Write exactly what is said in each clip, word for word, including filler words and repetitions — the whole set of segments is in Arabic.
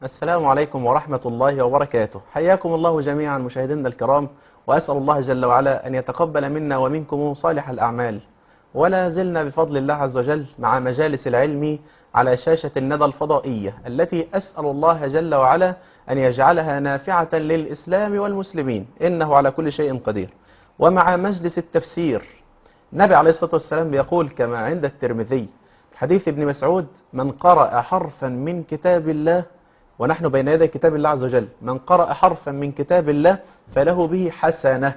السلام عليكم ورحمة الله وبركاته. حياكم الله جميعا مشاهدينا الكرام، وأسأل الله جل وعلا أن يتقبل منا ومنكم صالح الأعمال. ولا زلنا بفضل الله عز وجل مع مجالس العلم على شاشة الندى الفضائية، التي أسأل الله جل وعلا أن يجعلها نافعة للإسلام والمسلمين، إنه على كل شيء قدير. ومع مجلس التفسير، النبي عليه الصلاة والسلام يقول كما عند الترمذي حديث ابن مسعود: من قرأ حرفا من كتاب الله، ونحن بين يدي كتاب الله عز وجل، من قرأ حرفا من كتاب الله فله به حسنة.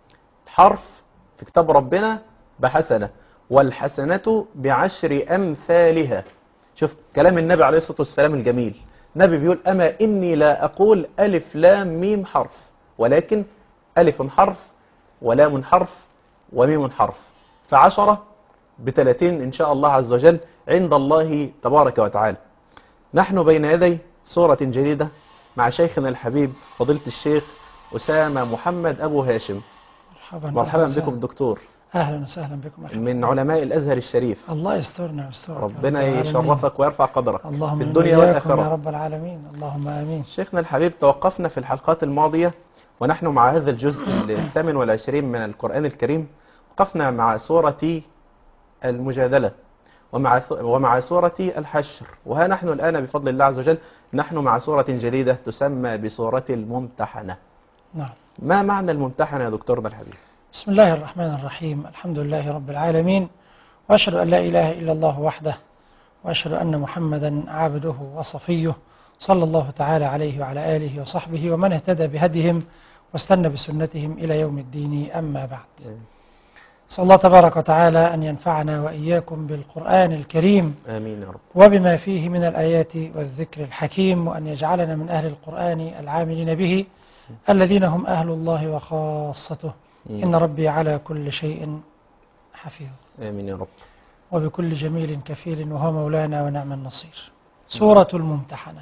حرف في كتاب ربنا بحسنة، والحسنة بعشر أمثالها. شوف كلام النبي عليه الصلاة والسلام الجميل. النبي بيقول: أما إني لا أقول ألف لام ميم حرف، ولكن ألف حرف ولام حرف وميم حرف، فعشرة بثلاثين إن شاء الله عز وجل عند الله تبارك وتعالى. نحن بين يدي سورة جديدة مع شيخنا الحبيب فضيلة الشيخ أسامة محمد أبو هاشم. مرحبا, مرحبا بكم دكتور. أهلا وسهلا بكم أحبا. من علماء الأزهر الشريف. الله يسترنا ويسترك، ربنا يشرفك ويرفع قدرك اللهم في الدنيا والآخرة يا رب العالمين، اللهم آمين. شيخنا الحبيب، توقفنا في الحلقات الماضية ونحن مع هذا الجزء الثامن والعشرين من القرآن الكريم. وقفنا مع سورة المجادلة ومع ومع سورة الحشر، وها نحن الآن بفضل الله عز وجل نحن مع سورة جديدة تسمى بسورة الممتحنة. نعم. ما معنى الممتحنة يا دكتورنا الحبيب؟ بسم الله الرحمن الرحيم، الحمد لله رب العالمين، وأشهد أن لا إله إلا الله وحده، وأشهد أن محمدا عبده وصفيه، صلى الله تعالى عليه وعلى آله وصحبه ومن اهتدى بهديهم واستنى بسنتهم إلى يوم الدين. أما بعد، صلى الله تبارك وتعالى أن ينفعنا وإياكم بالقرآن الكريم، آمين يا رب، وبما فيه من الآيات والذكر الحكيم، وأن يجعلنا من أهل القرآن العاملين به الذين هم أهل الله وخاصته. إن ربي على كل شيء حفيظ. آمين يا رب. وبكل جميل كفيل، وهو مولانا ونعم النصير. سورة الممتحنة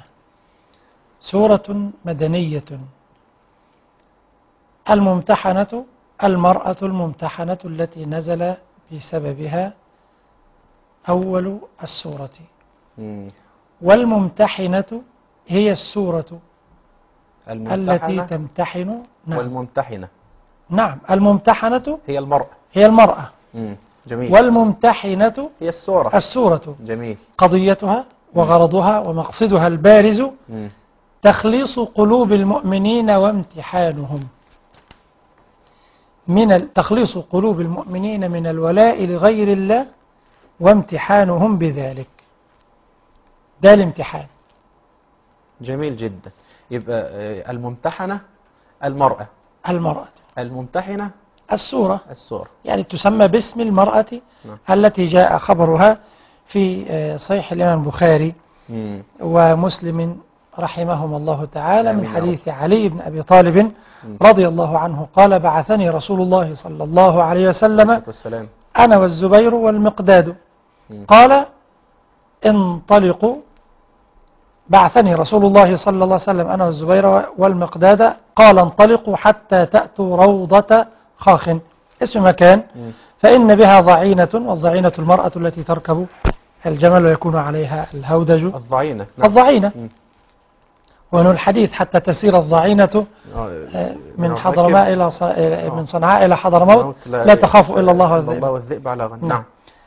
سورة مدنية. الممتحنة المرأة الممتحنة التي نزل بسببها أول السورة. مم. والممتحنة هي السورة التي الممتحنة تمتحن. نعم. والممتحنة. نعم، الممتحنة هي المرأة. هي المرأة. مم. جميل. والممتحنة هي السورة. السورة. جميل. قضيتها وغرضها ومقصدها البارز مم. تخليص قلوب المؤمنين وامتحانهم من تخليص قلوب المؤمنين من الولاء لغير الله وامتحانهم بذلك. ده الامتحان. جميل جدا. يبقى الممتحنة المرأة، المرأة الممتحنة السورة، السورة، يعني تسمى باسم المرأة نعم. التي جاء خبرها في صحيح الإمام البخاري مم. ومسلم رحمهم الله تعالى من آمين. حديث علي بن أبي طالب رضي الله عنه قال: بعثني رسول الله صلى الله عليه وسلم والسلام. أنا والزبير والمقداد. مم. قال: انطلقوا. بعثني رسول الله صلى الله عليه وسلم أنا والزبير والمقداد، قال: انطلقوا حتى تأتوا روضة خاخ، اسم مكان، مم. فإن بها ضعينة، والضعينة المرأة التي تركب الجمل ويكون عليها الهودج. الضعينة. نعم. الضعينة. مم. ومن الحديث حتى تسير الضعينة من حضرماء إلى ص... من صنعاء إلى حضرموت لا تخاف إلا الله والذئب. والذئب على غنم. نعم.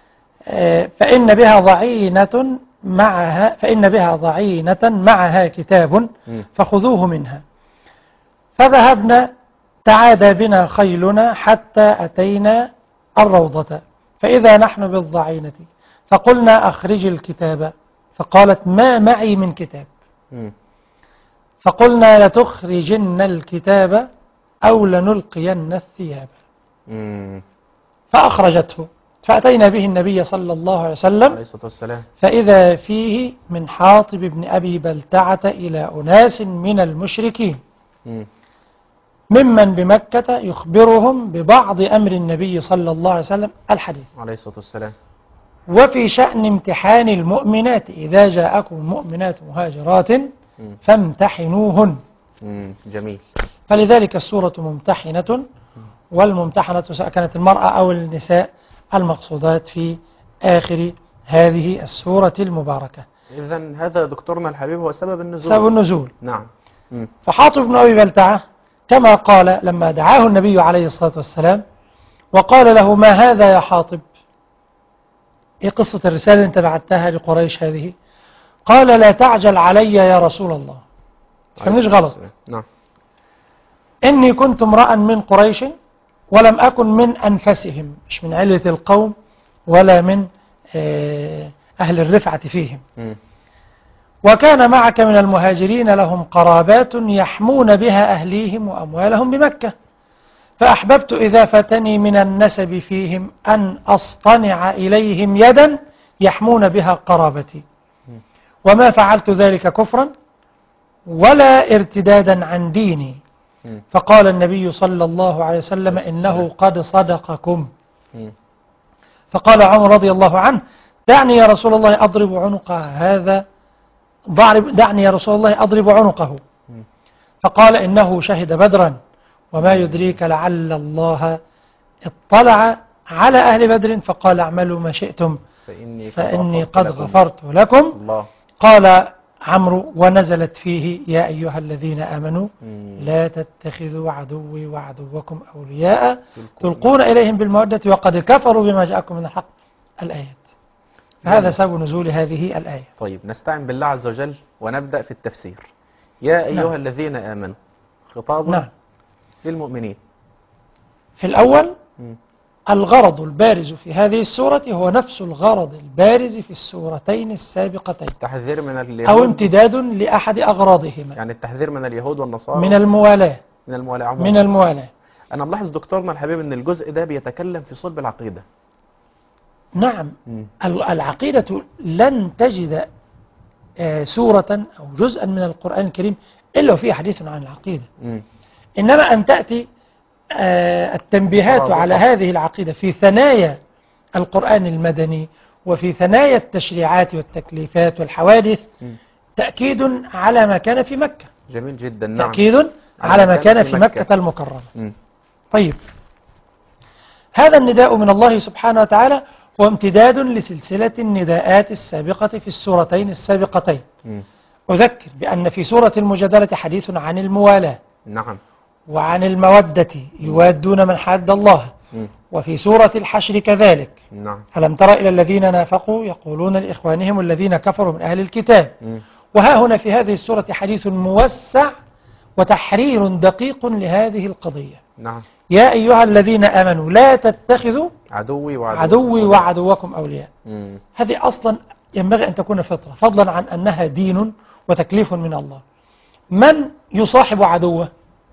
فإن بها ضعينة معها فإن بها ضعينة معها كتاب فخذوه منها. فذهبنا، تعادى بنا خيلنا حتى أتينا الروضة، فإذا نحن بالضعينة، فقلنا: أخرج الكتاب. فقالت: ما معي من كتاب. مم. فقلنا: لتخرجن الكتاب أو لنلقين الثياب. مم. فأخرجته، فأتينا به النبي صلى الله عليه وسلم، عليه الصلاة والسلام، فإذا فيه من حاطب بن أبي بلتعة إلى أناس من المشركين مم. ممن بمكة يخبرهم ببعض أمر النبي صلى الله عليه وسلم الحديث، عليه الصلاة والسلام، وفي شأن امتحان المؤمنات: إذا جاءكم مؤمنات مهاجرات فامتحنوهن. مم. جميل. فلذلك السورة ممتحنة، والممتحنة سواء كانت المرأة أو النساء المقصودات في آخر هذه السورة المباركة. إذن هذا دكتورنا الحبيب هو سبب النزول. سبب النزول. نعم. م. فحاطب بن أبي بلتعة كما قال لما دعاه النبي عليه الصلاة والسلام وقال له: ما هذا يا حاطب؟ إيه قصة الرسالة اللي أنت بعتها لقريش هذه؟ قال: لا تعجل علي يا رسول الله، فمش غلط. نعم. إني كنت امرأ من قريش ولم أكن من أنفسهم، مش من علة القوم ولا من أهل الرفعة فيهم. م. وكان معك من المهاجرين لهم قرابات يحمون بها أهليهم وأموالهم بمكة، فأحببت إذا فتني من النسب فيهم أن أصطنع إليهم يدا يحمون بها قرابتي، وما فعلت ذلك كفرا ولا ارتدادا عن ديني. فقال النبي صلى الله عليه وسلم: إنه قد صدقكم. فقال عمر رضي الله عنه: دعني يا رسول الله أضرب عنقه هذا، دعني يا رسول الله أضرب عنقه. فقال: إنه شهد بدرا، وما يدريك لعل الله اطلع على أهل بدر فقال: اعملوا ما شئتم فإني, فإني قد غفرت لكم. الله. قال عمرو: ونزلت فيه: يا أيها الذين آمنوا لا تتخذوا عدوي وعدوكم أولياء تلقون إليهم بالمودة وقد كفروا بما جاءكم من الحق. الآيات. هذا سبب نزول هذه الآية. طيب، نستعين بالله عز وجل ونبدأ في التفسير. يا أيها نعم. الذين آمنوا خطاب نعم. للمؤمنين. في الأول م. الغرض البارز في هذه السورة هو نفس الغرض البارز في السورتين السابقتين، التحذير من اليهود أو امتداد لأحد أغراضهما، يعني التحذير من اليهود والنصارى، من الموالاة من الموالاة عموما. من الموالاة. أنا ملاحظ دكتورنا الحبيب أن الجزء ده بيتكلم في صلب العقيدة. نعم. م. العقيدة لن تجد سورة أو جزءا من القرآن الكريم إلا وفيه حديث عن العقيدة. م. إنما أن تأتي التنبيهات على هذه العقيدة في ثنايا القرآن المدني وفي ثنايا التشريعات والتكليفات والحوادث م. تأكيد على ما كان في مكة. جميل جدا. نعم. تأكيد على ما كان في مكة, مكة المكرمة. م. طيب، هذا النداء من الله سبحانه وتعالى هو امتداد لسلسلة النداءات السابقة في السورتين السابقتين. م. أذكر بأن في سورة المجادلة حديث عن الموالاة. نعم. وعن المودة، يوادون من حاد الله. م. وفي سورة الحشر كذلك. نعم. ألم تر إلى الذين نافقوا يقولون لإخوانهم الذين كفروا من أهل الكتاب. م. وها هنا في هذه السورة حديث موسع وتحرير دقيق لهذه القضية. نعم. يا أيها الذين آمنوا لا تتخذوا عدوي وعدوكم, عدوي وعدوكم أولياء. م. هذه أصلا ينبغي أن تكون فطرة، فضلا عن أنها دين وتكليف من الله. من يصاحب عدوه؟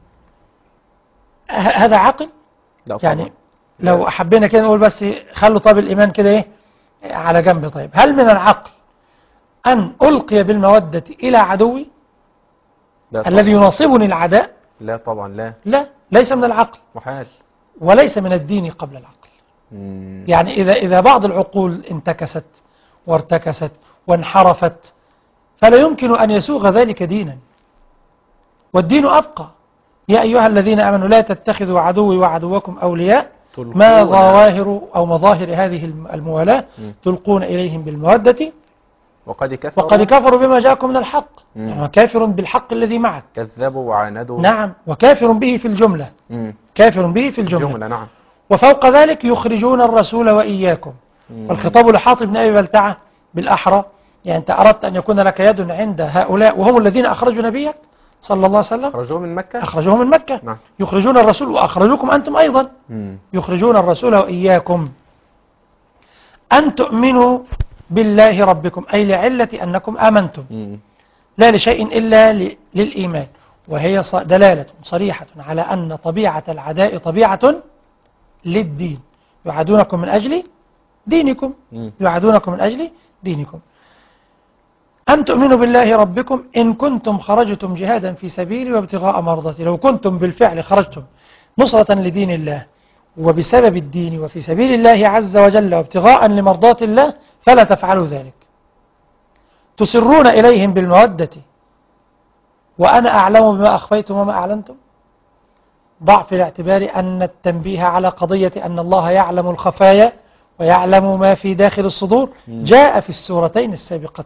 هذا عقل؟ لا يعني لو حبينا كده نقول بس خلوا طب الإيمان كده إيه على جنب. طيب، هل من العقل أن ألقي بالمودة إلى عدوي الذي يناصبني العداء؟ لا طبعا. لا لا، ليس من العقل، محال، وليس من الدين قبل العقل. مم. يعني إذا, إذا بعض العقول انتكست وارتكست وانحرفت فلا يمكن أن يسوغ ذلك دينا، والدين أبقى. يا أيها الذين آمنوا لا تتخذوا عدوي وعدوكم أولياء، ما ظواهر أو مظاهر هذه الموالاة؟ تلقون إليهم بالمودة وقد كفروا, وقد كفروا بما جاءكم من الحق. يعني كافر بالحق الذي معك، كذبوا وعاندوا. نعم، وكافر به في الجملة. مم. كافر به في الجملة, الجملة. نعم. وفوق ذلك يخرجون الرسول وإياكم. مم. والخطاب لحاطب بن أبي بلتعة بالأحرى، يعني أنت أردت أن يكون لك يد عند هؤلاء وهم الذين أخرجوا نبيك صلى الله عليه وسلم، أخرجوه من مكة أخرجوه من مكة. نعم. يخرجون الرسول وأخرجوكم أنتم أيضا. مم. يخرجون الرسول وإياكم أن تؤمنوا بالله ربكم، أي لعلة أنكم آمنتم. مم. لا لشيء إلا للإيمان، وهي دلالة صريحة على أن طبيعة العداء طبيعة للدين. يعادونكم من أجل دينكم. مم. يعادونكم من أجل دينكم. أن تؤمنوا بالله ربكم إن كنتم خرجتم جهادا في سبيلي وابتغاء مرضاتي. لو كنتم بالفعل خرجتم نصرة لدين الله وبسبب الدين وفي سبيل الله عز وجل وابتغاء لمرضات الله فلا تفعلوا ذلك. تسرون إليهم بالمودة وأنا أعلم بما أخفيتم وما أعلنتم. ضع في الاعتبار أن التنبيه على قضية أن الله يعلم الخفايا ويعلم ما في داخل الصدور جاء في السورتين السابقتين،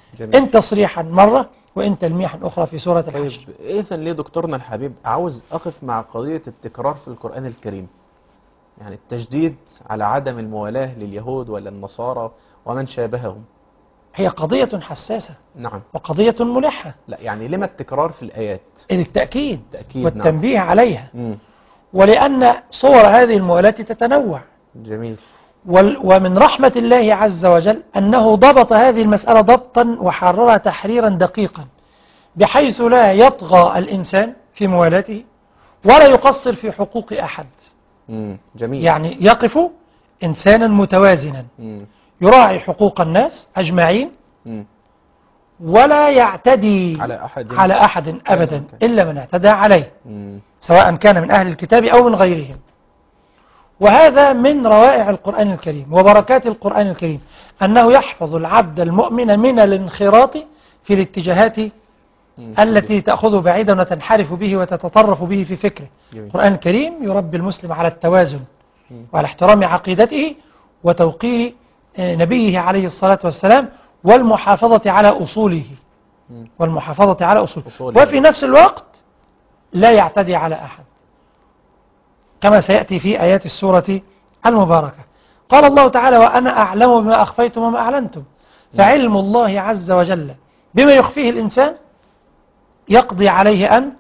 جميل. إن تصريحا مرة وإن تلميحا أخرى في سورة الحشر. طيب إذا ليه دكتورنا الحبيب عاوز أقف مع قضية التكرار في القرآن الكريم، يعني التشديد على عدم الموالاة لليهود ولا النصارى ومن شابههم؟ هي قضية حساسة نعم. وقضية ملحة. لا يعني لما التكرار في الآيات؟ التأكيد تأكيد. والتنبيه نعم. عليها. مم. ولأن صور هذه الموالاة تتنوع. جميل. ومن رحمة الله عز وجل أنه ضبط هذه المسألة ضبطا وحررها تحريرا دقيقا، بحيث لا يطغى الإنسان في موالاته ولا يقصر في حقوق أحد. مم. جميل. يعني يقف إنسانا متوازنا مم. يراعي حقوق الناس أجمعين مم. ولا يعتدي على أحد على أحد أبدا إلا من اعتدى عليه، مم. سواء كان من أهل الكتاب أو من غيرهم. وهذا من روائع القرآن الكريم وبركات القرآن الكريم، أنه يحفظ العبد المؤمن من الانخراط في الاتجاهات مم. التي تأخذه بعيدا وتنحرف به وتتطرف به في فكره. جميل. القرآن الكريم يربي المسلم على التوازن مم. وعلى احترام عقيدته وتوقير نبيه عليه الصلاة والسلام والمحافظة على أصوله مم. والمحافظة على أصوله أصوله. وفي نفس الوقت لا يعتدي على أحد، كما سيأتي في آيات السورة المباركة. قال الله تعالى: وأنا أعلم بما أخفيتم وما أعلنتم. فعلم الله عز وجل بما يخفيه الإنسان يقضي عليه أن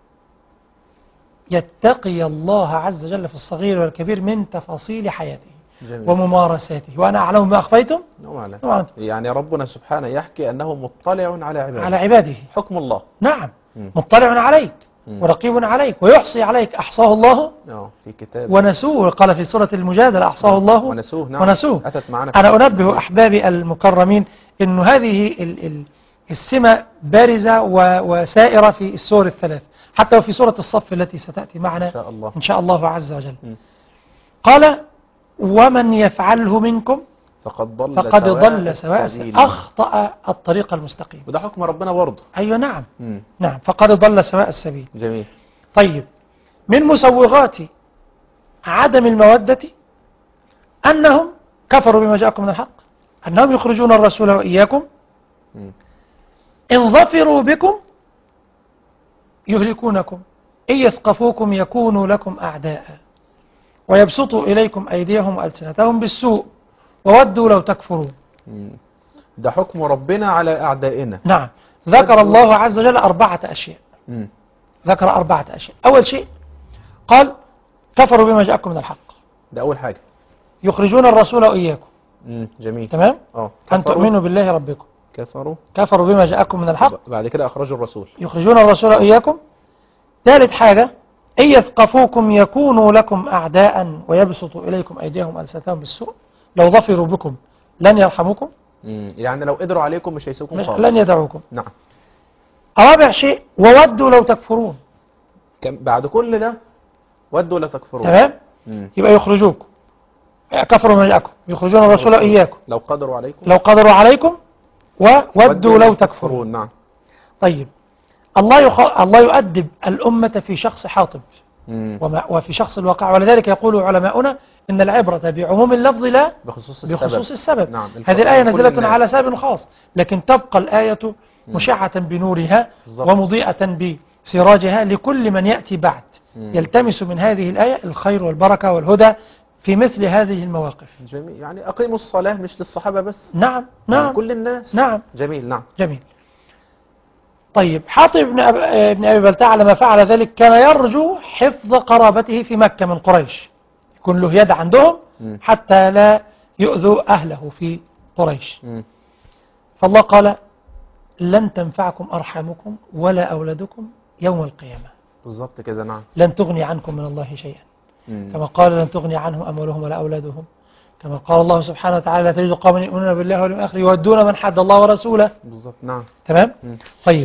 يتقي الله عز وجل في الصغير والكبير من تفاصيل حياته. جميل. وممارساته. وأنا أعلم بما أخفيتم وما أعلنتم. يعني ربنا سبحانه يحكي أنه مطلع على عباده، على عباده. حكم الله. نعم. م. مطلع عليك م. ورقيب عليك ويحصي عليك. أحصاه الله في كتاب ونسوه. قال في سورة المجادلة: أحصاه الله ونسوه. نعم. ونسوه. أتت معنا. أنا أنبه أحبابي المكرمين أن هذه ال ال السمة بارزة وسائرة في السور الثلاث، حتى وفي سورة الصف التي ستأتي معنا إن شاء الله, إن شاء الله عز وجل. م. قال: ومن يفعله منكم فقد ضل فقد سواء ضل سواء السبيل. أخطأ الطريق المستقيم. وده حكم ربنا برضه. أيوة. نعم. م. نعم. فقد ضل سواء السبيل. جميل. طيب، من مسوغات عدم المودة أنهم كفروا بما جاءكم من الحق، أنهم يخرجون الرسول وإياكم. م. إن ظفروا بكم يهلكونكم، إن يثقفوكم يكونوا لكم أعداء ويبسطوا إليكم أيديهم وألسنتهم بالسوء وودوا لو تكفرون. ده حكم ربنا على أعدائنا. نعم. ذكر الله عز وجل أربعة أشياء. م. ذكر أربعة أشياء. أول شيء قال: كفروا بما جاءكم من الحق. ده أول حاجة. يخرجون الرسول وإياكم. م. جميل. تمام. أوه. أن تؤمنوا بالله ربكم. كفروا كفروا بما جاءكم من الحق. بعد كده أخرجوا الرسول. يخرجون الرسول وإياكم. ثالث حاجة: إن يثقفوكم يكونوا لكم أعداء ويبسطوا إليكم أيديهم وألسنتهم بالسوء. لو ظفروا بكم لن يرحموكم. مم. يعني لو قدروا عليكم مش هيسوكم خالص. لن يدعوكم. نعم. رابع شيء: وودوا لو تكفرون. كم بعد كل ده ودوا لو تكفرون. تمام. يبقى يخرجوكم، كفروا من جاءكم، يخرجون الرسول إياكم لو قدروا عليكم لو قدروا عليكم وودوا لو تكفرون. نعم. طيب، الله يخ... الله يؤدب الأمة في شخص حاطب وما... وفي شخص الواقع، ولذلك يقول علماؤنا إن العبرة بعموم اللفظ لا بخصوص السبب, بخصوص السبب. نعم. هذه الآية نزلت على سبب خاص، لكن تبقى الآية مشعة بنورها بالزبط. ومضيئة بسراجها لكل من يأتي بعد مم. يلتمس من هذه الآية الخير والبركة والهدى في مثل هذه المواقف. جميل. يعني أقيموا الصلاة مش للصحابة بس. نعم. نعم. يعني كل الناس. نعم. جميل. نعم. جميل. طيب، حاطب بن أب... ابن أبي بلتع لما فعل ذلك كان يرجو حفظ قرابته في مكة من قريش، يكون له يد عندهم م. حتى لا يؤذوا أهله في قريش. م. فالله قال: لن تنفعكم أرحامكم ولا أولادكم يوم القيامة. بالضبط كده. نعم. لن تغني عنكم من الله شيئا. م. كما قال: لن تغني عنهم أموالهم ولا أولادهم. كما قال الله سبحانه وتعالى: لا تجد قوما يؤمنون بالله واليوم الآخر يودون من حد الله ورسوله. بالضبط. نعم. تمام. م. طيب،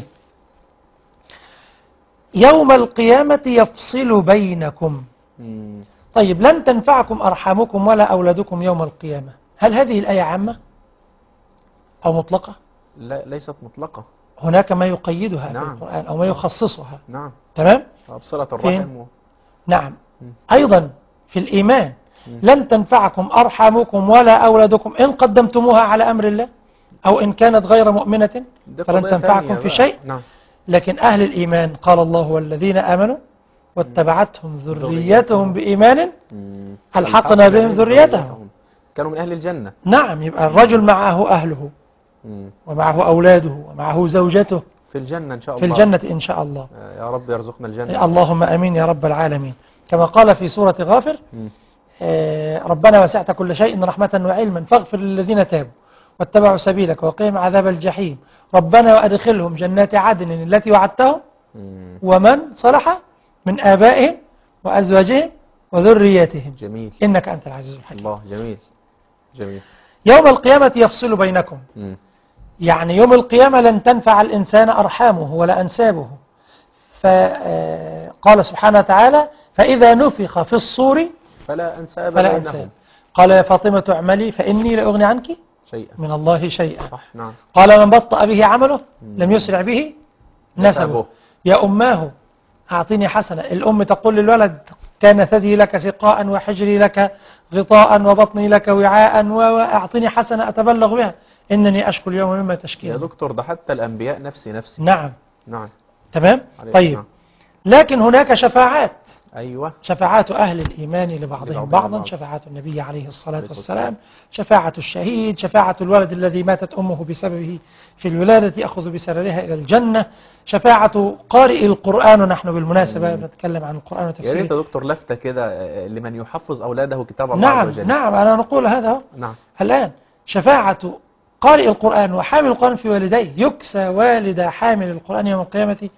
يوم القيامة يفصل بينكم. م. طيب، لن تنفعكم أرحامكم ولا أولادكم يوم القيامة، هل هذه الآية عامة أو مطلقة؟ لا، ليست مطلقة. هناك ما يقيدها نعم. في القرآن أو ما يخصصها. نعم. تمام. صلة الرحم و... نعم. م. أيضا في الإيمان: م. لن تنفعكم أرحامكم ولا أولادكم إن قدمتموها على أمر الله. أو إن كانت غير مؤمنة دي فلن قضية تنفعكم تانية في بقى. شيء. نعم. لكن أهل الإيمان قال الله والذين آمنوا واتبعتهم ذريتهم بإيمان مم. ألحقنا بهم ذريتهم. كانوا من أهل الجنة. نعم، يبقى الرجل معه أهله مم. ومعه أولاده ومعه زوجته في الجنة إن شاء في الله. الجنة إن شاء الله. يا رب يرزقنا الجنة. اللهم أمين يا رب العالمين. كما قال في سورة غافر مم. آه ربنا وسعت كل شيء رحمة وعلما فاغفر للذين تابوا واتبعوا سبيلك وقهم عذاب الجحيم ربنا وأدخلهم جنات عدن التي وعدتهم مم. ومن صلح من آبائهم وأزواجهم وذرياتهم جميل. إنك أنت العزيز الحكيم. الله جميل جميل. يوم القيامة يفصل بينكم. مم. يعني يوم القيامة لن تنفع الإنسان أرحامه ولا أنسابه. فقال سبحانه وتعالى فإذا نفخ في الصور فلا أنساب فلا بينهم. أنساب. قال يا فاطمة اعملي فإني لأغني عنك شيئا من الله شيئا. صح. نعم. قال من بطأ به عمله لم يسرع به نسبه. نسبه. يا أماه أعطيني حسنة. الأم تقول للولد كان ثدي لك سقاء وحجري لك غطاء وبطني لك وعاء وأعطيني حسنة أتبلغ بها إنني أشكو اليوم مما تشكين. يا دكتور ده حتى الأنبياء نفسي نفسي. نعم. نعم. تمام. طيب. نعم. لكن هناك شفاعات. أيوة. شفاعات أهل الإيمان لبعضهم لبعضهم بعضا بعض. شفاعة النبي عليه الصلاة عليه الصلاة والسلام، شفاعة الشهيد، شفاعة الولد الذي ماتت أمه بسببه في الولادة يأخذ بسررها إلى الجنة، شفاعة قارئ القرآن. ونحن بالمناسبة نتكلم عن القرآن يا ريت وتفسيره. يا دكتور لفتة كده لمن يحفظ أولاده كتاب الله نعم عز وجل. نعم أنا نقول هذا هو. نعم. الآن شفاعة قارئ القرآن وحامل القرآن في والديه. يكسى والد حامل القرآن يوم القيامة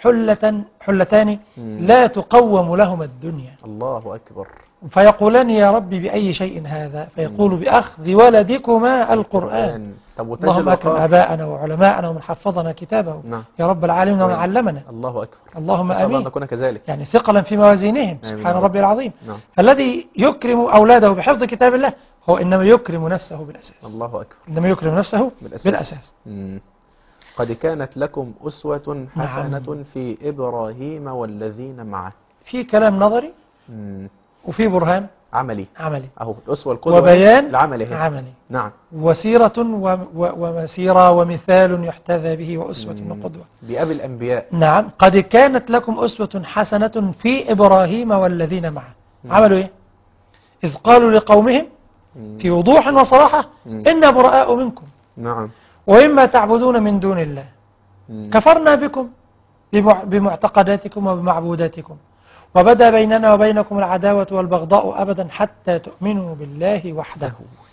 حلة حلتان مم. لا تقوم لهما الدنيا. الله أكبر. فيقولان يا ربي بأي شيء هذا؟ فيقول بأخذ ولدكما القرآن. طب وتجد اللهم أكرم وقاف. آباءنا وعلماءنا ومن حفظنا كتابه نعم. يا رب العالمين ومن علمنا. الله أكبر. اللهم أسأل الله أن آمين. نكون كذلك. يعني ثقلا في موازينهم سبحان آمين. ربي العظيم. نعم. فالذي يكرم أولاده بحفظ كتاب الله هو إنما يكرم نفسه بالأساس. الله أكبر. إنما يكرم نفسه بالأساس, بالأساس. مم. قد كانت لكم أسوة حسنة نعم. في إبراهيم والذين معه. في كلام نظري مم. وفي برهان عملي. عملي أهو الأسوة القدوة وبيان العملي هي. عملي. نعم. وسيرة و... و... ومسيرة ومثال يحتذى به وأسوة مم. وقدوة. بأبي الأنبياء. نعم. قد كانت لكم أسوة حسنة في إبراهيم والذين معه. مم. عملوا إيه؟ إذ قالوا لقومهم مم. في وضوح وصراحة مم. إنا براء منكم نعم. وإما تعبدون من دون الله مم. كفرنا بكم بمع... بمعتقداتكم وبمعبوداتكم وبدأ بيننا وبينكم العداوة والبغضاء أبدا حتى تؤمنوا بالله وحده.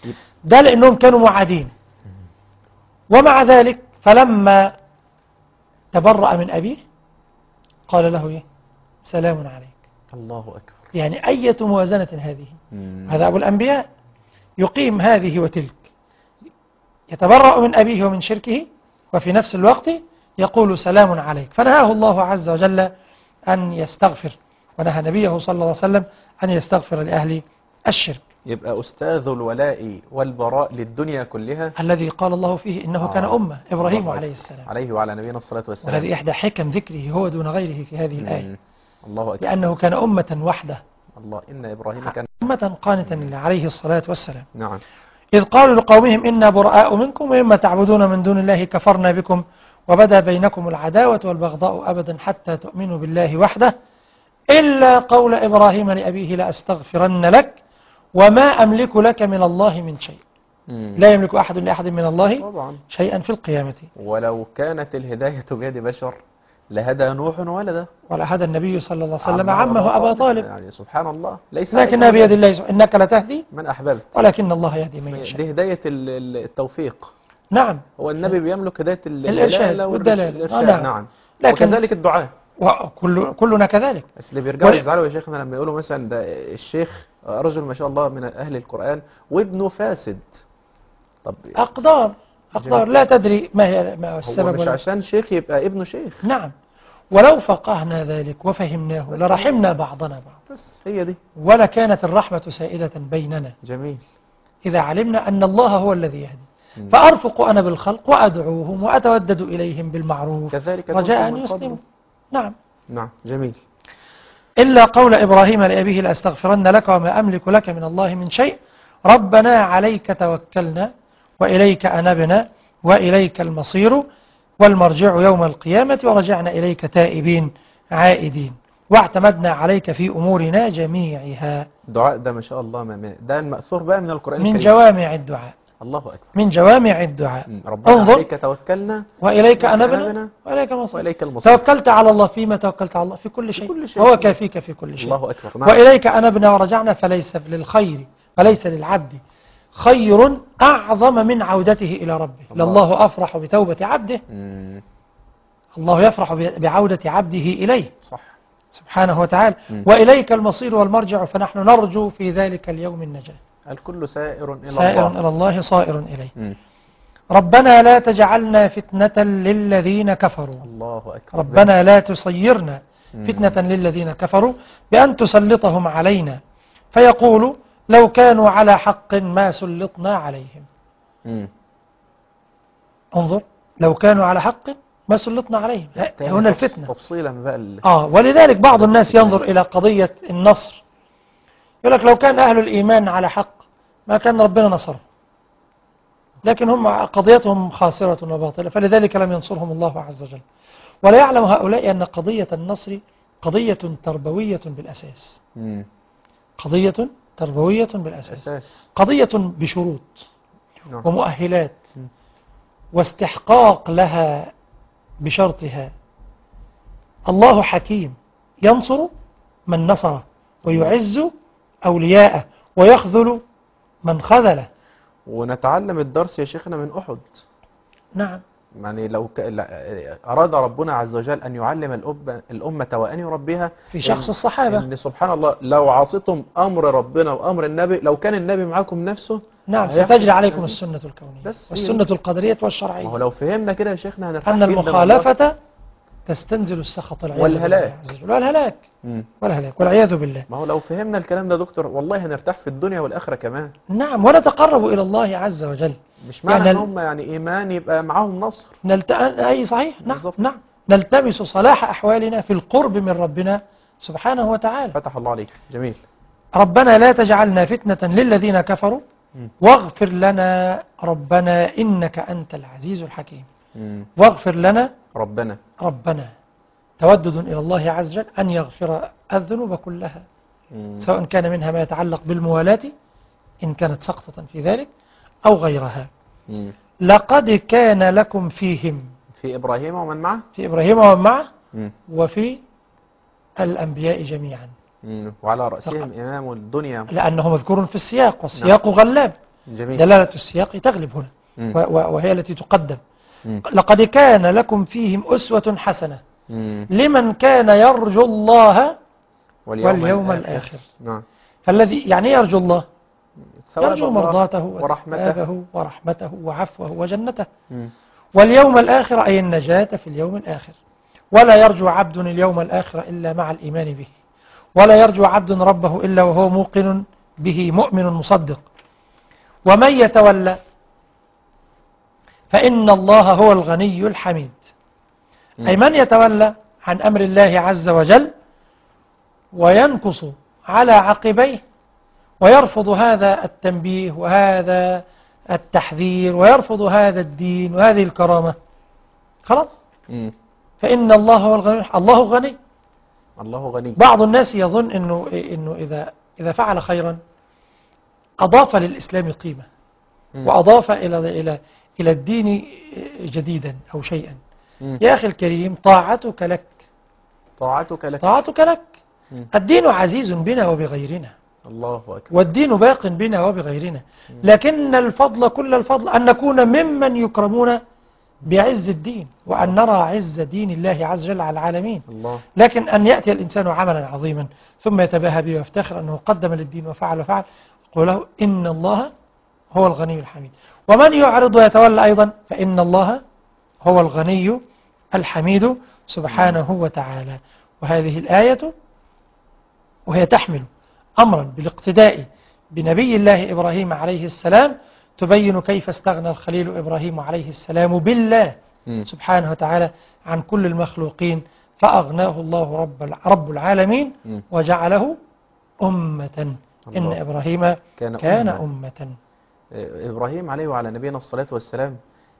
ده لأنهم كانوا معادين. ومع ذلك فلما تبرأ من أبيه قال له إيه؟ سلام عليك. الله أكبر. يعني أية موازنة هذه؟ مم. هذا أبو الأنبياء يقيم هذه وتلك، يتبرأ من أبيه ومن شركه وفي نفس الوقت يقول سلام عليك. فنهاه الله عز وجل أن يستغفر، ونهى نبيه صلى الله عليه وسلم أن يستغفر لأهل الشرك. يبقى أستاذ الولاء والبراء للدنيا كلها الذي قال الله فيه إنه آه. كان أمة إبراهيم الله عليه السلام، عليه وعلى نبينا الصلاة والسلام. وهذه إحدى حكم ذكره هو دون غيره في هذه الآية. مم. الله أكبر. لأنه كان أمة وحده، الله إن إبراهيم كان أمة قانتا لله عليه الصلاة والسلام. نعم. إذ قالوا لقومهم إنا براء منكم وإما تعبدون من دون الله كفرنا بكم وبدا بينكم العداوة والبغضاء أبدا حتى تؤمنوا بالله وحده إلا قول إبراهيم لأبيه لأستغفرن لك وما أملك لك من الله من شيء. مم. لا يملك أحد لأحد من الله طبعا. شيئا في القيامة. ولو كانت الهداية بيد بشر لهدى نوح ولده، ولا هدى النبي صلى الله عليه وسلم عمه عمه أبا طالب. يعني سبحان الله ليس لكنها بيد الله سبحانه. إنك لتهدي من أحببت، ولكن الله يهدي من يشاء. دي هداية ال- ال- التوفيق. نعم. هو النبي بيملك هداية ال- الإرشاد الدلالة والدلالة. والإرشاد. آه نعم. نعم. لكن وكذلك الدعاء. وكل كلنا كذلك. بس اللي بيرجعوا ول- يزعلوا يا شيخنا لما يقولوا مثلا ده الشيخ رجل ما شاء الله من أهل القرآن وابنه فاسد. طب أقدار أقدار جميل. لا تدري ما هي ما هو هو السبب مش ولا. عشان شيخ يبقى ابنه شيخ. نعم. ولو فقهنا ذلك وفهمناه لرحمنا بعضنا بعض، بس هي دي. ولا كانت الرحمة سائلة بيننا جميل. إذا علمنا أن الله هو الذي يهدي. مم. فأرفق أنا بالخلق وأدعوهم وأتودد إليهم بالمعروف كذلك رجاء كنتم أن من يسلموا. قبل. نعم. نعم. جميل. إلا قول إبراهيم لأبيه لأستغفرن لك وما أملك لك من الله من شيء ربنا عليك توكلنا وإليك أنبنا وإليك المصير والمرجع يوم القيامة ورجعنا إليك تائبين عائدين واعتمدنا عليك في أمورنا جميعها. دعاء ده ما شاء الله، ما ده المأثور بقى من القرآن من الكريم. جوامع الدعاء. الله أكبر. من جوامع الدعاء. ربنا انظر عليك توكلنا وإليك أنبنا وإليك المصير. وإليك المصير. توكلت على الله فيما توكلت على الله في كل شيء, كل شيء. هو كافيك في كل شيء. الله أكبر. نعم. وإليك أنبنا ورجعنا فليس للخير فليس للعبد خير أعظم من عودته إلى ربه. الله. لله أفرح بتوبة عبده. مم. الله يفرح بعودة عبده إليه صح سبحانه وتعالى. مم. وإليك المصير والمرجع فنحن نرجو في ذلك اليوم النجاة. الكل سائر إلى سائر الله. إلى الله صائر إليه. مم. ربنا لا تجعلنا فتنة للذين كفروا. الله أكبر. ربنا لا تصيرنا مم. فتنة للذين كفروا بأن تسلطهم علينا فيقولوا لو كانوا على حق ما سلطنا عليهم. مم. انظر لو كانوا على حق ما سلطنا عليهم. هنا الفتنة تفصيلا بقى ال... آه ولذلك بعض الناس ينظر إلى قضية النصر يقول لك لو كان أهل الإيمان على حق ما كان ربنا نصره، لكن هم قضيتهم خاسرة وباطلة فلذلك لم ينصرهم الله عز وجل. ولا يعلم هؤلاء أن قضية النصر قضية تربوية بالأساس. مم. قضية تربوية بالأساس. أساس. قضية بشروط نعم. ومؤهلات مم. واستحقاق لها بشرطها. الله حكيم ينصر من نصره ويعز أولياءه ويخذل من خذله. ونتعلم الدرس يا شيخنا من أحد. نعم. يعني لو ك... لا- أراد ربنا عز وجل أن يعلم الأب... الأمة وأن يربيها في شخص إن... الصحابة. إن سبحان الله لو عصيتم أمر ربنا وأمر النبي، لو كان النبي معاكم نفسه نعم هيحصل ستجري عليكم نفسه. السنة الكونية بس والسنة القدرية ما هو والشرعية لو فهمنا كده يا شيخنا هنرتاح أن جدا والله. المخالفة تستنزل السخط والعياذ والهلاك. بالله عز وجل. والهلاك مم. والهلاك والعياذ بالله. ما هو لو فهمنا الكلام ده دكتور والله هنرتاح في الدنيا والآخرة كمان. نعم ونتقرب إلى الله عز وجل. مش معنى يعني ان هم يعني إيمان يبقى معاهم نصر. نلت... أي صحيح. نعم بالظبط. نعم نلتمس صلاح أحوالنا في القرب من ربنا سبحانه وتعالى. فتح الله عليك. جميل. ربنا لا تجعلنا فتنة للذين كفروا مم. واغفر لنا ربنا إنك أنت العزيز الحكيم. مم. واغفر لنا ربنا. ربنا تودد إلى الله عز وجل أن يغفر الذنوب كلها مم. سواء كان منها ما يتعلق بالموالاة إن كانت سقطة في ذلك أو غيرها. مم. لقد كان لكم فيهم في إبراهيم ومن معه. في إبراهيم ومن معه مم. وفي الأنبياء جميعا مم. وعلى رأسهم لقد. إمام الدنيا. لأنه مذكور في السياق والسياق غلاب. جميل. دلالة السياق تغلب هنا مم. و- و- وهي التي تقدم. مم. لقد كان لكم فيهم أسوة حسنة مم. لمن كان يرجو الله واليوم, واليوم الآخر. نعم. فالذي يعني يرجو الله ثواب يرجو الله مرضاته ورحمته. وثوابه ورحمته وعفوه وجنته. مم. واليوم الآخر أي النجاة في اليوم الآخر. ولا يرجو عبد اليوم الآخر إلا مع الإيمان به، ولا يرجو عبد ربه إلا وهو موقن به مؤمن مصدق. ومن يتولى فإن الله هو الغني الحميد. مم. أي من يتولى عن أمر الله عز وجل وينكص على عقبيه ويرفض هذا التنبيه وهذا التحذير ويرفض هذا الدين وهذه الكرامة خلاص. مم. فإن الله هو الغني. الله غني. الله غني. بعض الناس يظن إنه, إنه إذا, إذا فعل خيرا أضاف للإسلام قيمة مم. وأضاف إلى, إلى, إلى الدين جديدا أو شيئا. مم. يا أخي الكريم طاعتك لك طاعتك لك. طاعتك لك. مم. الدين عزيز بنا وبغيرنا الله أكبر. والدين باق بنا وبغيرنا، لكن الفضل كل الفضل أن نكون ممن يكرمون بعز الدين وأن نرى عز دين الله عز وجل على العالمين. الله. لكن أن يأتي الإنسان عملا عظيما ثم يتباهى به ويفتخر أنه قدم للدين وفعل وفعل قل له إن الله هو الغني الحميد. ومن يعرض ويتولى أيضا فإن الله هو الغني الحميد سبحانه وتعالى. وهذه الآية وهي تحمل أمرا بالاقتداء بنبي الله إبراهيم عليه السلام تبين كيف استغنى الخليل إبراهيم عليه السلام بالله مم. سبحانه وتعالى عن كل المخلوقين فأغناه الله رب رب العالمين مم. وجعله أمة. إن الله. إبراهيم كان, كان أمة. أمة. إبراهيم عليه وعلى نبينا الصلاة والسلام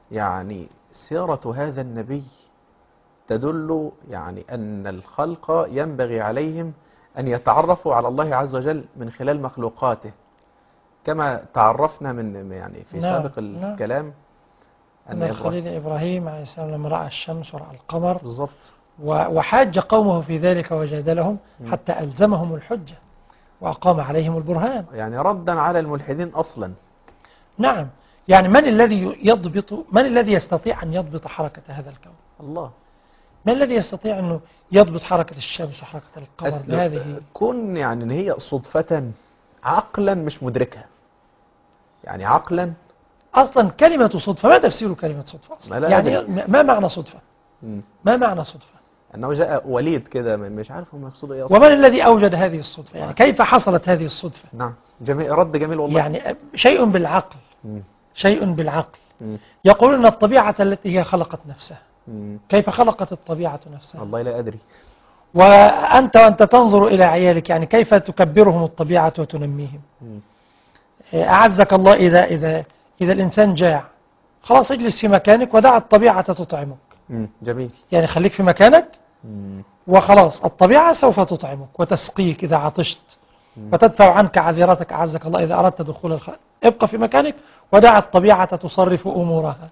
يعني سيرة هذا النبي تدل يعني أن الخلق ينبغي عليهم أن يتعرفوا على الله عز وجل من خلال مخلوقاته، كما تعرفنا من يعني في نعم سابق نعم. الكلام أن الخليل إبراهيم عليه السلام لما رأى الشمس ورأى القمر بالضبط، وحاج قومه في ذلك وجادلهم حتى ألزمهم الحجة وأقام عليهم البرهان، يعني ردا على الملحدين أصلا. نعم. يعني من الذي يضبط، من الذي يستطيع أن يضبط حركة هذا الكون؟ الله. من الذي يستطيع أنه يضبط حركة الشمس وحركة القمر بهذه؟ كن يعني ان هي صدفة عقلا مش مدركها، يعني عقلا أصلا كلمة صدفة، ما تفسير كلمة صدفة أصلا؟ ما يعني أدري. ما معنى صدفة؟ مم. ما معنى صدفة؟ أنه جاء وليد كده مش عارف هم يقصدوا إيه أصلا. ومن الذي أوجد هذه الصدفة؟ يعني كيف حصلت هذه الصدفة؟ نعم، جميل، رد جميل والله. يعني شيء بالعقل، مم. شيء بالعقل. مم. يقولون أن الطبيعة التي هي خلقت نفسها، مم. كيف خلقت الطبيعة نفسها؟ والله لا أدري. وأنت وأنت تنظر إلى عيالك، يعني كيف تكبرهم الطبيعة وتنميهم؟ مم. أعزك الله، إذا إذا إذا الإنسان جاع خلاص اجلس في مكانك ودع الطبيعة تطعمك. مم. جميل. يعني خليك في مكانك مم. وخلاص، الطبيعة سوف تطعمك وتسقيك إذا عطشت وتدفع عنك عذرتك. أعزك الله، إذا أردت دخول الخير ابقى في مكانك ودع الطبيعة تصرف أمورها.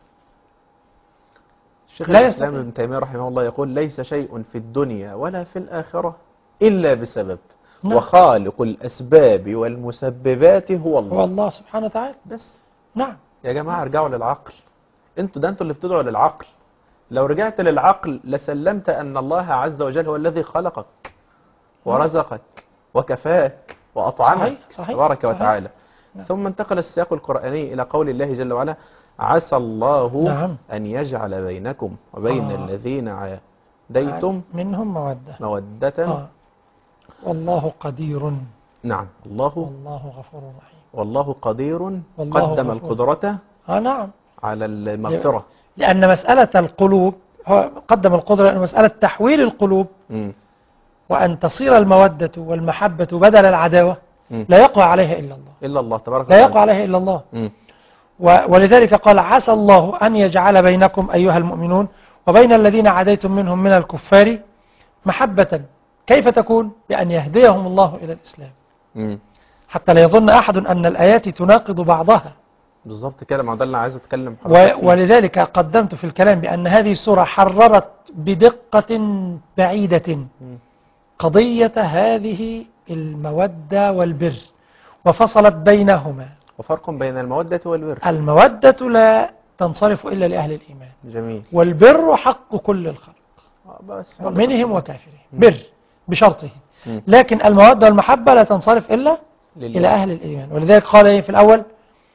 الشيخ الإسلام ابن تيمية رحمه الله يقول: ليس شيء في الدنيا ولا في الآخرة إلا بسبب. نعم. وخالق الأسباب والمسببات هو الله. هو الله سبحانه وتعالى. بس. نعم يا جماعة ارجعوا للعقل. انتوا ده انتوا اللي بتدعوا للعقل. لو رجعت للعقل لسلمت أن الله عز وجل هو الذي خلقك ورزقك وكفاك وأطعمك تبارك وتعالى. نعم. ثم انتقل السياق القرآني إلى قول الله جل وعلا: عسى الله نعم. أن يجعل بينكم وبين آه. الذين عاديتم منهم مودة مودة آه. والله قدير. نعم. الله والله غفور رحيم. والله قدير. والله قدم غفور. القدرة آه نعم. على المغفرة، لأن مسألة القلوب، هو قدم القدرة لأن مسألة تحويل القلوب م. وأن تصير المودة والمحبة بدل العداوة م. لا يقوى عليها إلا الله، إلا الله تبارك لا يقوى عليها إلا الله. م. ولذلك قال: عسى الله أن يجعل بينكم أيها المؤمنون وبين الذين عاديتم منهم من الكفار محبة. كيف تكون؟ بأن يهديهم الله إلى الإسلام. م. حتى لا يظن أحد أن الآيات تناقض بعضها. بالضبط كده، ما ده اللي عايز أتكلم و... ولذلك قدمت في الكلام بأن هذه السورة حررت بدقة بعيدة م. قضية هذه المودة والبر وفصلت بينهما. وفرق بين المودة والبر: المودة لا تنصرف إلا لأهل الإيمان. جميل. والبر حق كل الخلق بس مؤمنهم وكافرهم، بر بشرطه. م. لكن المودة والمحبة لا تنصرف إلا لله. إلى أهل الإيمان. ولذلك قال إيه في الأول: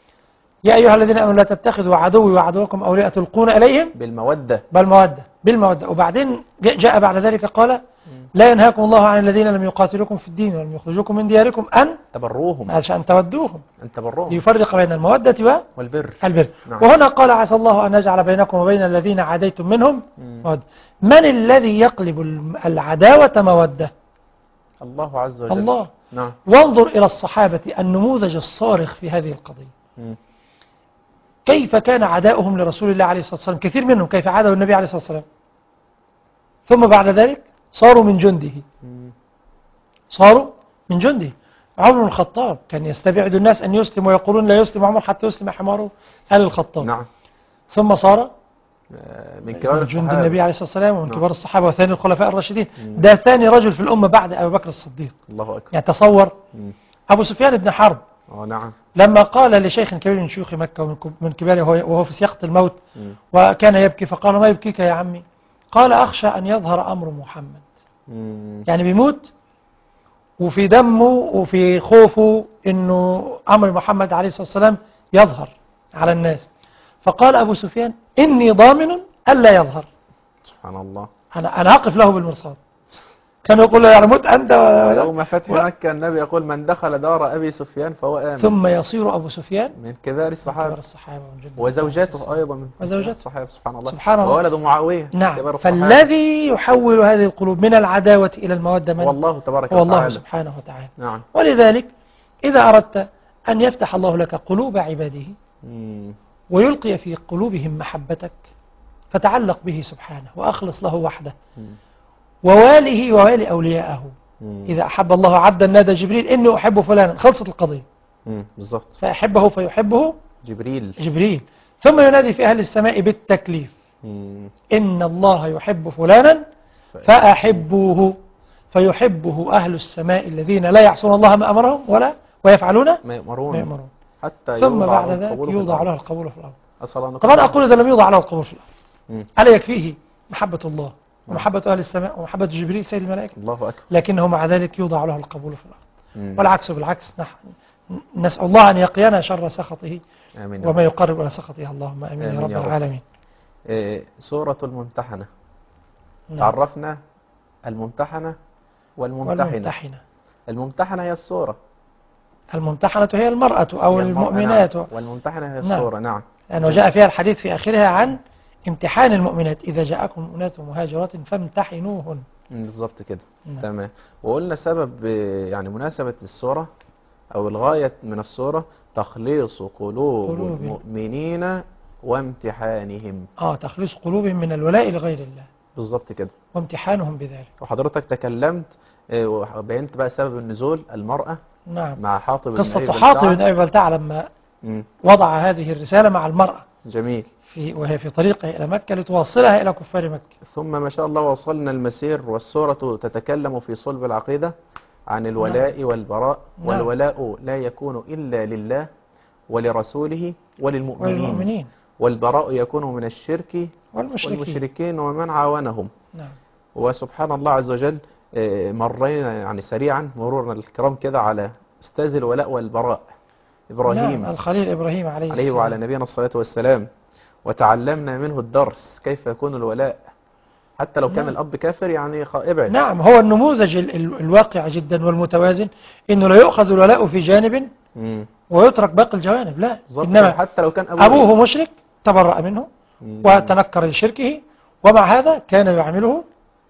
يا أيها الذين آمنوا لا تتخذوا عدوي وعدوكم أولياء تلقون إليهم بالمودة بالمودة بالمودة. وبعدين جاء بعد ذلك قال: لا ينهاكم الله عن الذين لم يقاتلوكم في الدين ولم يخرجوكم من دياركم أن تبروهم، عشان تودوهم، أن تبروهم، ليفرق بين المودة والبر. البر. نعم. وهنا قال: عسى الله أن يجعل بينكم وبين الذين عاديتم منهم مودة. من الذي يقلب العداوة مودة؟ الله عز وجل. الله. نعم. وانظر إلى الصحابة النموذج الصارخ في هذه القضية. م. كيف كان عداؤهم لرسول الله عليه الصلاة والسلام، كثير منهم كيف عادوا النبي عليه الصلاة والسلام، ثم بعد ذلك صاروا من جنده. صاروا من جنده. عمر بن الخطاب كان يستبعد الناس أن يسلم ويقولون لا يسلم عمر حتى يسلم حماره آل الخطاب. نعم. ثم صار من كبار جند النبي عليه الصلاة والسلام ومن نعم. كبار الصحابة وثاني الخلفاء الراشدين. ده ثاني رجل في الأمة بعد أبي بكر الصديق. الله أكبر. يعني تصور مم. أبو سفيان بن حرب أوه نعم. لما قال لشيخ كبير من شيوخ مكة ومن كباره وهو في سياقة الموت مم. وكان يبكي، فقال: ما يبكيك يا عمي؟ قال: أخشى أن يظهر أمر محمد. مم. يعني بيموت وفي دمه وفي خوفه أنه أمر محمد عليه الصلاة والسلام يظهر على الناس. فقال أبو سفيان: إني ضامن ألا يظهر. سبحان الله. أنا أنا أقف له بالمرصاد. كان يقول له: يعني موت أنت. يوم فتح مكة النبي يقول: من دخل دار أبي سفيان فهو آمن. ثم يصير أبو سفيان من كبار الصحابة, كبار الصحابة وزوجاته أيضا من وزوجات الصحابة. سبحان الله. سبحان الله. وولد معاوية. نعم. فالذي يحول هذه القلوب من العداوة إلى المودة من والله تبارك وتعالى، والله سبحانه وتعالى. نعم. ولذلك إذا أردت أن يفتح الله لك قلوب عباده، مم. ويلقي في قلوبهم محبتك، فتعلق به سبحانه وأخلص له وحده، وواله ووالي أولياءه. إذا أحب الله عبدا نادى جبريل إني أحب فلانا، خلصت القضية. بالظبط. فأحبه فيحبه جبريل جبريل ثم ينادي في أهل السماء بالتكليف، مم. إن الله يحب فلانا فأحبوه، فيحبه أهل السماء الذين لا يعصون الله ما أمرهم ولا ويفعلون ما يأمرون, ما يأمرون. حتى ثم يوضع بعد له ذلك القبول في يوضع الأرض. له القبول في الأرض. أسأل أن طبعا نقول- أقول إذا لم يوضع له القبول في الأرض مم. ألا يكفيه محبة الله ومحبة أهل السماء ومحبة جبريل سيد الملائكة؟ الله أكبر. لكنه مع ذلك يوضع له القبول في الأرض. مم. والعكس بالعكس، نحن نسأل الله أن يقينا شر سخطه آمين. وما يقرب إلى سخطه، اللهم آمين يا آمين رب يا رب. العالمين. إيه، سورة الممتحنة. نعم. تعرفنا الممتحنة والممتحنة. والممتحنة. الممتحنة هي السورة، الممتحنة هي المرأة أو هي المرأة، المؤمنات، نعم. والممتحنة هي نعم. السورة. نعم. لأنه جاء فيها الحديث في آخرها عن امتحان المؤمنات، إذا جاءكم مؤمنات مهاجرات فامتحنوهن. مم، بالظبط كده. نعم. تمام. وقلنا سبب آه، يعني مناسبة السورة أو الغاية من السورة تخليص قلوب قلوب. المؤمنين وامتحانهم. آه تخليص قلوبهم من الولاء لغير الله بالظبط كده. وامتحانهم بذلك. وحضرتك تكلمت آه، وبينت بقى سبب النزول المرأة نعم. مع حاطب بن قصة أبي حاطب بلتعة. بن أبي بلتعة لما مم، وضع هذه الرسالة مع المرأة جميل. في وهي في طريقها إلى مكة لتوصلها إلى كفار مكة. ثم ما شاء الله وصلنا المسير والسورة تتكلم في صلب العقيدة عن الولاء والبراء. نعم. والولاء لا يكون إلا لله ولرسوله وللمؤمنين، والمؤمنين والبراء يكون من الشرك والمشركين. والمشركين ومن عاونهم. نعم. وسبحان الله عز وجل آه، مرينا يعني سريعا مرورنا الكرام كده على أستاذ الولاء والبراء إبراهيم نعم. الخليل إبراهيم عليه عليه السلام. وعلى نبينا الصلاة والسلام، وتعلمنا منه الدرس كيف يكون الولاء حتى لو كان نعم. الأب كافر، يعني خ- ابعد. نعم. هو النموذج ال- ال- الواقع جدا والمتوازن، إنه لا يؤخذ الولاء في جانب مم. ويترك باقي الجوانب، لا، بالظبط. إنما حتى لو كان أبوه, أبوه مشرك تبرأ منه مم. وتنكر لشركه، ومع هذا كان يعامله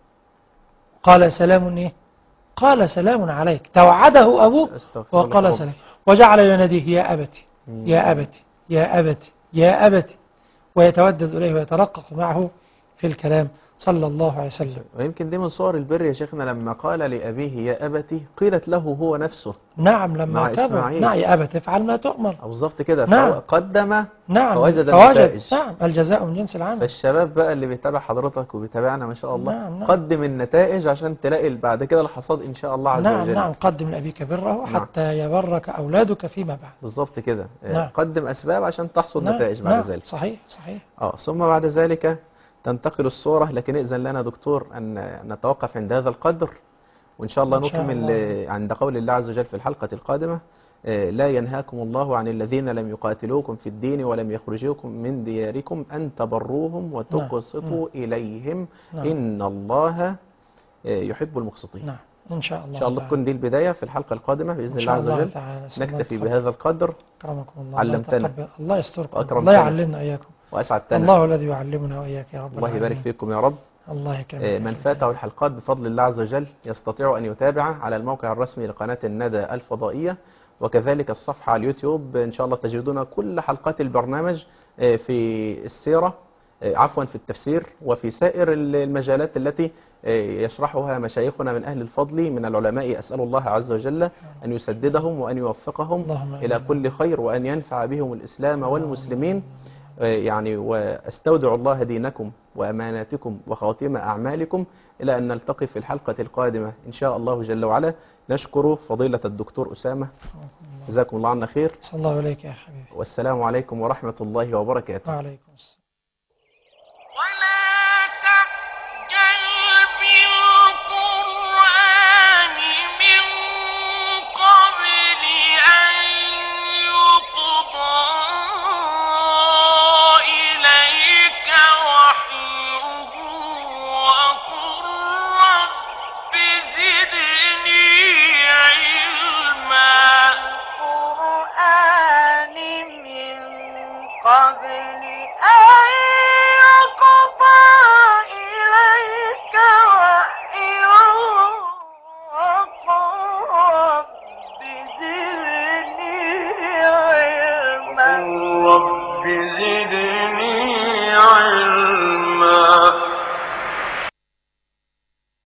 قال سلام إيه؟ قال سلام عليك، توعده أبوه أستغفر الله وقال رب. سلام، وجعل يناديه يا أبتي مم. يا أبتي يا أبتي يا أبتي، ويتودد إليه ويترقق معه في الكلام صلى الله عليه وسلم. ويمكن دي من صور البر يا شيخنا، لما قال لأبيه يا أبتي قيلت له هو نفسه. نعم. لما مع كبر إسماعيل. نعم يا أبت افعل ما تؤمر. أو بالظبط كده. نعم. فقدم نعم. فوجد فوجد النتائج. نعم الجزاء من جنس العمل. فالشباب بقى اللي بيتابع حضرتك وبيتابعنا ما شاء الله، نعم. نعم. قدم النتائج عشان تلاقي بعد كده الحصاد إن شاء الله عز نعم. وجل. نعم. قدم لأبيك بره حتى يبرك أولادك فيما بعد. بالظبط كده. نعم. قدم أسباب عشان تحصد نعم. نتائج بعد نعم. ذلك. صحيح صحيح. اه ثم بعد ذلك تنتقل الصورة، لكن إذن لنا دكتور أن نتوقف عند هذا القدر، وإن شاء الله إن شاء نكمل الله. آه، عند قول الله عز وجل في الحلقة القادمة. آه، لا ينهاكم الله عن الذين لم يقاتلوكم في الدين ولم يخرجوكم من دياركم أن تبروهم وتقسطوا إليهم نعم. إن الله آه، يحب المقسطين. نعم. إن شاء الله إن شاء الله تعالى. تكون دي البداية في الحلقة القادمة بإذن إن الله شاء عز الله وجل. تعالى. نسأل الله نكتفي يتقبل. بهذا القدر. أكرمكم الله. علمتنا. الله يتقبل. الله يستركم. وأكرمتنا. الله يعلمنا إياكم. وأسعدتنا. الله الذي يعلمنا وإياك يا رب الله العالمين. يبارك فيكم يا رب. الله يكرمك. آه، من فاته الحلقات بفضل الله عز وجل يستطيع أن يتابع على الموقع الرسمي لقناة الندى الفضائية، وكذلك الصفحة على اليوتيوب. إن شاء الله تجدون كل حلقات البرنامج آه، في السيرة، آه، عفوا في التفسير، وفي سائر المجالات التي آه، يشرحها مشايخنا من أهل الفضل من العلماء. أسأل الله عز وجل أن يسددهم وأن يوفقهم اللهم إلى آمين. كل خير، وأن ينفع بهم الإسلام والمسلمين. آه، يعني وأستودع الله دينكم وأماناتكم وخواتيم أعمالكم إلى أن نلتقي في الحلقة القادمة إن شاء الله جل وعلا. نشكر فضيلة الدكتور أسامة، جزاكم الله عنا خير، صلى الله عليك يا حبيبي. والسلام عليكم ورحمة الله وبركاته. وعليكم السلام.